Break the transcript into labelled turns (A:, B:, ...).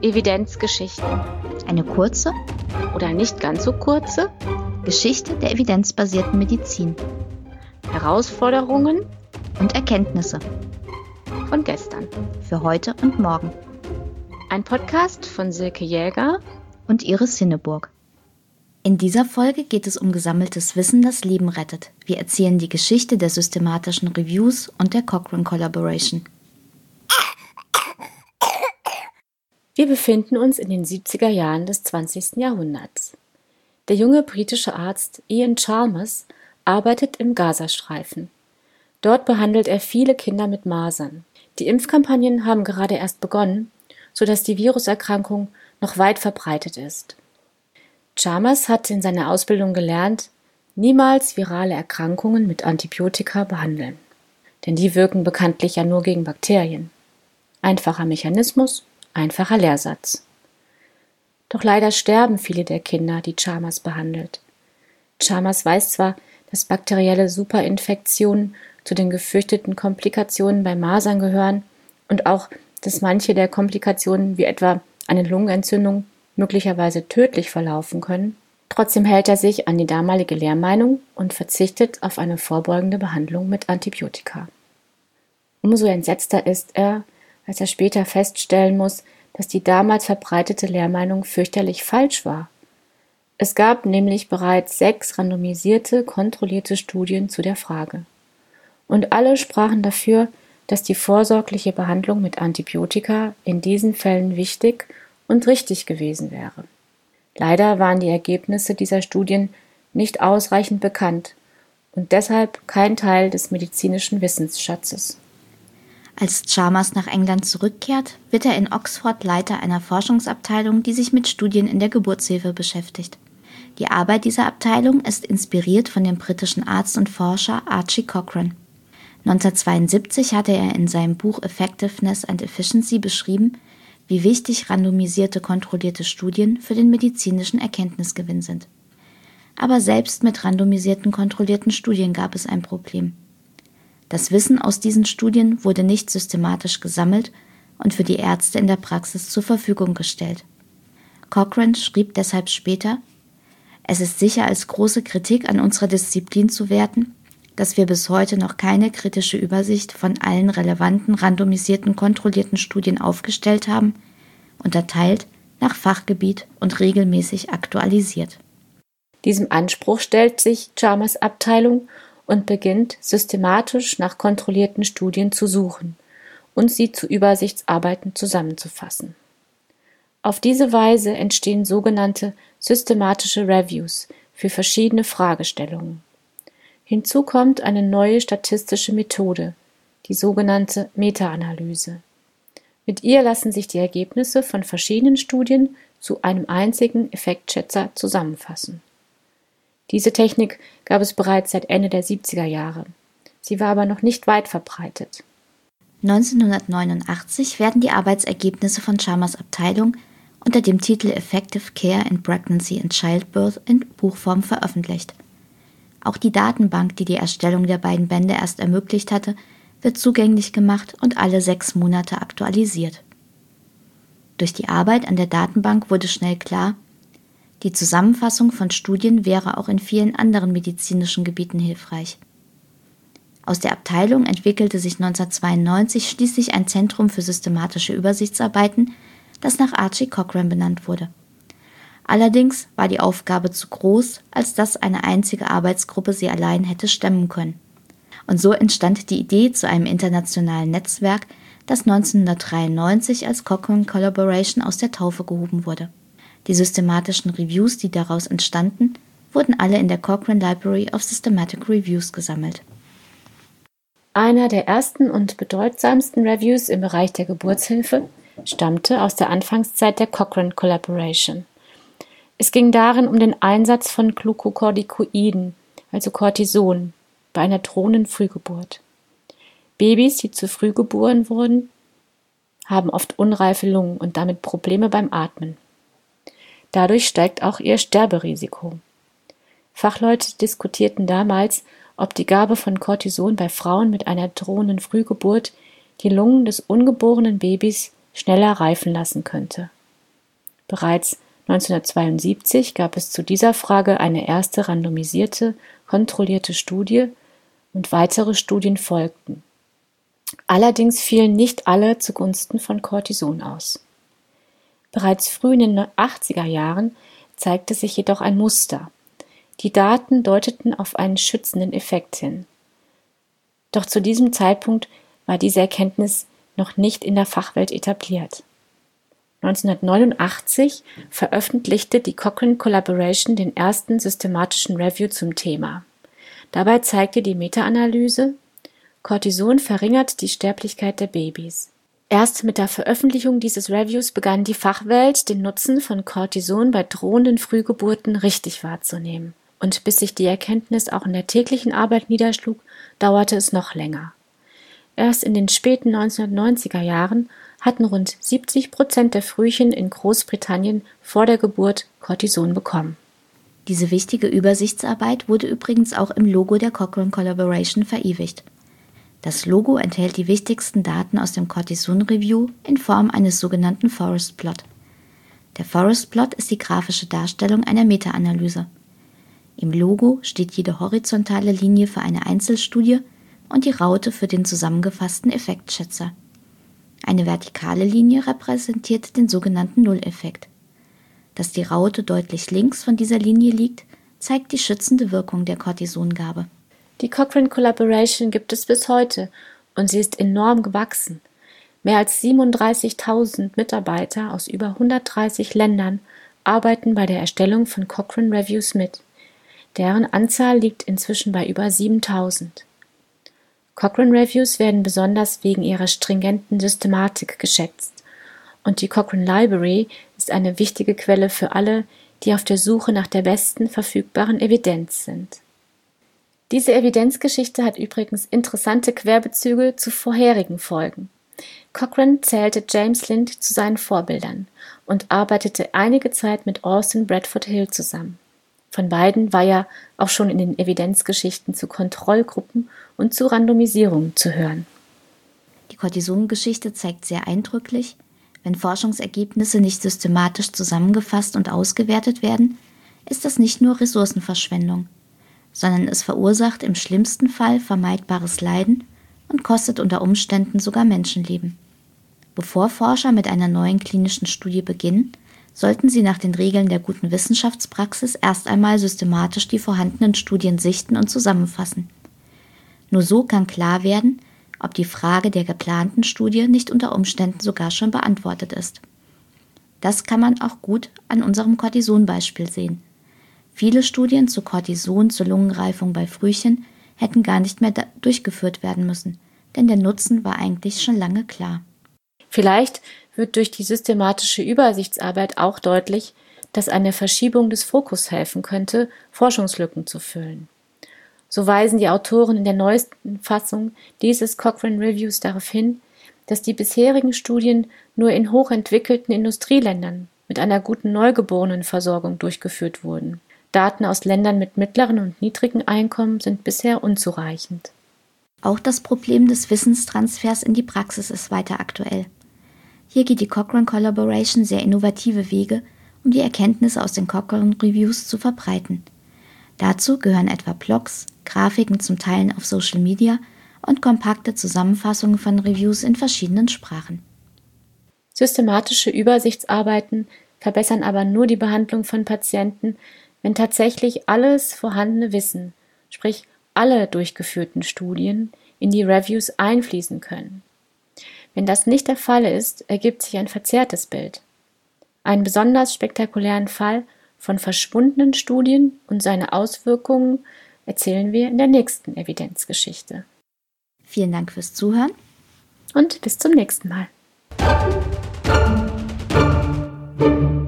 A: Evidenzgeschichten.
B: Eine kurze
A: Oder nicht ganz so kurze
B: Geschichte der evidenzbasierten Medizin
A: Herausforderungen
B: und Erkenntnisse
A: von gestern.
B: für heute und morgen
A: Ein Podcast von Silke Jäger.
B: und Iris Hinneburg. In dieser Folge geht es um gesammeltes Wissen, das Leben rettet. Wir erzählen die Geschichte der systematischen Reviews und der Cochrane Collaboration.
A: Wir befinden uns in den 70er Jahren des 20. Jahrhunderts. Der junge britische Arzt Ian Chalmers arbeitet im Gazastreifen. Dort behandelt er viele Kinder mit Masern. Die Impfkampagnen haben gerade erst begonnen, sodass die Viruserkrankung noch weit verbreitet ist. Chalmers hat in seiner Ausbildung gelernt, niemals virale Erkrankungen mit Antibiotika behandeln. Denn die wirken bekanntlich ja nur gegen Bakterien. Einfacher Mechanismus, einfacher Lehrsatz. Doch leider sterben viele der Kinder, die Chalmers behandelt. Chalmers weiß zwar, dass bakterielle Superinfektionen zu den gefürchteten Komplikationen bei Masern gehören und auch, dass manche der Komplikationen wie etwa eine Lungenentzündung möglicherweise tödlich verlaufen können. Trotzdem hält er sich an die damalige Lehrmeinung und verzichtet auf eine vorbeugende Behandlung mit Antibiotika. Umso entsetzter ist er, als er später feststellen muss, dass die damals verbreitete Lehrmeinung fürchterlich falsch war. Es gab nämlich bereits 6 randomisierte, kontrollierte Studien zu der Frage. Und alle sprachen dafür, dass die vorsorgliche Behandlung mit Antibiotika in diesen Fällen wichtig und richtig gewesen wäre. Leider waren die Ergebnisse dieser Studien nicht ausreichend bekannt und deshalb kein Teil des medizinischen Wissensschatzes.
B: Als Chalmers nach England zurückkehrt, wird er in Oxford Leiter einer Forschungsabteilung, die sich mit Studien in der Geburtshilfe beschäftigt. Die Arbeit dieser Abteilung ist inspiriert von dem britischen Arzt und Forscher Archie Cochrane. 1972 hatte er in seinem Buch Effectiveness and Efficiency beschrieben, wie wichtig randomisierte, kontrollierte Studien für den medizinischen Erkenntnisgewinn sind. Aber selbst mit randomisierten, kontrollierten Studien gab es ein Problem. Das Wissen aus diesen Studien wurde nicht systematisch gesammelt und für die Ärzte in der Praxis zur Verfügung gestellt. Cochrane schrieb deshalb später: Es ist sicher als große Kritik an unserer Disziplin zu werten, dass wir bis heute noch keine kritische Übersicht von allen relevanten, randomisierten, kontrollierten Studien aufgestellt haben, unterteilt nach Fachgebiet und regelmäßig aktualisiert.
A: Diesem Anspruch stellt sich Chalmers Abteilung und beginnt systematisch nach kontrollierten Studien zu suchen und sie zu Übersichtsarbeiten zusammenzufassen. Auf diese Weise entstehen sogenannte systematische Reviews für verschiedene Fragestellungen. Hinzu kommt eine neue statistische Methode, die sogenannte Meta-Analyse. Mit ihr lassen sich die Ergebnisse von verschiedenen Studien zu einem einzigen Effektschätzer zusammenfassen. Diese Technik gab es bereits seit Ende der 70er Jahre. Sie war aber noch nicht weit verbreitet.
B: 1989 werden die Arbeitsergebnisse von Chalmers Abteilung unter dem Titel Effective Care in Pregnancy and Childbirth in Buchform veröffentlicht. Auch die Datenbank, die die Erstellung der beiden Bände erst ermöglicht hatte, wird zugänglich gemacht und alle 6 Monate aktualisiert. Durch die Arbeit an der Datenbank wurde schnell klar, die Zusammenfassung von Studien wäre auch in vielen anderen medizinischen Gebieten hilfreich. Aus der Abteilung entwickelte sich 1992 schließlich ein Zentrum für systematische Übersichtsarbeiten, das nach Archie Cochrane benannt wurde. Allerdings war die Aufgabe zu groß, als dass eine einzige Arbeitsgruppe sie allein hätte stemmen können. Und so entstand die Idee zu einem internationalen Netzwerk, das 1993 als Cochrane Collaboration aus der Taufe gehoben wurde. Die systematischen Reviews, die daraus entstanden, wurden alle in der Cochrane Library of Systematic Reviews gesammelt.
A: Einer der ersten und bedeutsamsten Reviews im Bereich der Geburtshilfe stammte aus der Anfangszeit der Cochrane Collaboration. Es ging darin um den Einsatz von Glukokortikoiden, also Cortison, bei einer drohenden Frühgeburt. Babys, die zu früh geboren wurden, haben oft unreife Lungen und damit Probleme beim Atmen. Dadurch steigt auch ihr Sterberisiko. Fachleute diskutierten damals, ob die Gabe von Cortison bei Frauen mit einer drohenden Frühgeburt die Lungen des ungeborenen Babys schneller reifen lassen könnte. Bereits 1972 gab es zu dieser Frage eine erste randomisierte, kontrollierte Studie und weitere Studien folgten. Allerdings fielen nicht alle zugunsten von Cortison aus. Bereits früh in den 80er Jahren zeigte sich jedoch ein Muster. Die Daten deuteten auf einen schützenden Effekt hin. Doch zu diesem Zeitpunkt war diese Erkenntnis noch nicht in der Fachwelt etabliert. 1989 veröffentlichte die Cochrane Collaboration den ersten systematischen Review zum Thema. Dabei zeigte die Meta-Analyse, Cortison verringert die Sterblichkeit der Babys. Erst mit der Veröffentlichung dieses Reviews begann die Fachwelt, den Nutzen von Cortison bei drohenden Frühgeburten richtig wahrzunehmen. Und bis sich die Erkenntnis auch in der täglichen Arbeit niederschlug, dauerte es noch länger. Erst in den späten 1990er Jahren hatten rund 70% der Frühchen in Großbritannien vor der Geburt Cortison bekommen.
B: Diese wichtige Übersichtsarbeit wurde übrigens auch im Logo der Cochrane Collaboration verewigt. Das Logo enthält die wichtigsten Daten aus dem Cortison Review in Form eines sogenannten Forest Plot. Der Forest Plot ist die grafische Darstellung einer Meta-Analyse. Im Logo steht jede horizontale Linie für eine Einzelstudie und die Raute für den zusammengefassten Effektschätzer. Eine vertikale Linie repräsentiert den sogenannten Nulleffekt. Dass die Raute deutlich links von dieser Linie liegt, zeigt die schützende Wirkung der Cortisongabe.
A: Die Cochrane Collaboration gibt es bis heute und sie ist enorm gewachsen. Mehr als 37.000 Mitarbeiter aus über 130 Ländern arbeiten bei der Erstellung von Cochrane Reviews mit. Deren Anzahl liegt inzwischen bei über 7.000. Cochrane Reviews werden besonders wegen ihrer stringenten Systematik geschätzt und die Cochrane Library ist eine wichtige Quelle für alle, die auf der Suche nach der besten verfügbaren Evidenz sind. Diese Evidenzgeschichte hat übrigens interessante Querbezüge zu vorherigen Folgen. Cochrane zählte James Lind zu seinen Vorbildern und arbeitete einige Zeit mit Austin Bradford Hill zusammen. Von beiden war ja auch schon in den Evidenzgeschichten zu Kontrollgruppen und zu Randomisierung zu hören.
B: Die Cortison-Geschichte zeigt sehr eindrücklich, wenn Forschungsergebnisse nicht systematisch zusammengefasst und ausgewertet werden, ist das nicht nur Ressourcenverschwendung, sondern es verursacht im schlimmsten Fall vermeidbares Leiden und kostet unter Umständen sogar Menschenleben. Bevor Forscher mit einer neuen klinischen Studie beginnen, sollten sie nach den Regeln der guten Wissenschaftspraxis erst einmal systematisch die vorhandenen Studien sichten und zusammenfassen. Nur so kann klar werden, ob die Frage der geplanten Studie nicht unter Umständen sogar schon beantwortet ist. Das kann man auch gut an unserem Cortison-Beispiel sehen. Viele Studien zu Cortison zur Lungenreifung bei Frühchen hätten gar nicht mehr durchgeführt werden müssen, denn der Nutzen war eigentlich schon lange klar.
A: Vielleicht wird durch die systematische Übersichtsarbeit auch deutlich, dass eine Verschiebung des Fokus helfen könnte, Forschungslücken zu füllen. So weisen die Autoren in der neuesten Fassung dieses Cochrane Reviews darauf hin, dass die bisherigen Studien nur in hochentwickelten Industrieländern mit einer guten Neugeborenenversorgung durchgeführt wurden. Daten aus Ländern mit mittleren und niedrigen Einkommen sind bisher unzureichend.
B: Auch das Problem des Wissenstransfers in die Praxis ist weiter aktuell. Hier geht die Cochrane Collaboration sehr innovative Wege, um die Erkenntnisse aus den Cochrane Reviews zu verbreiten. Dazu gehören etwa Blogs, Grafiken zum Teilen auf Social Media und kompakte Zusammenfassungen von Reviews in verschiedenen Sprachen.
A: Systematische Übersichtsarbeiten verbessern aber nur die Behandlung von Patienten, wenn tatsächlich alles vorhandene Wissen, sprich alle durchgeführten Studien, in die Reviews einfließen können. Wenn das nicht der Fall ist, ergibt sich ein verzerrtes Bild. Einen besonders spektakulären Fall von verschwundenen Studien und seine Auswirkungen erzählen wir in der nächsten Evidenzgeschichte.
B: Vielen Dank fürs Zuhören
A: und bis zum nächsten Mal.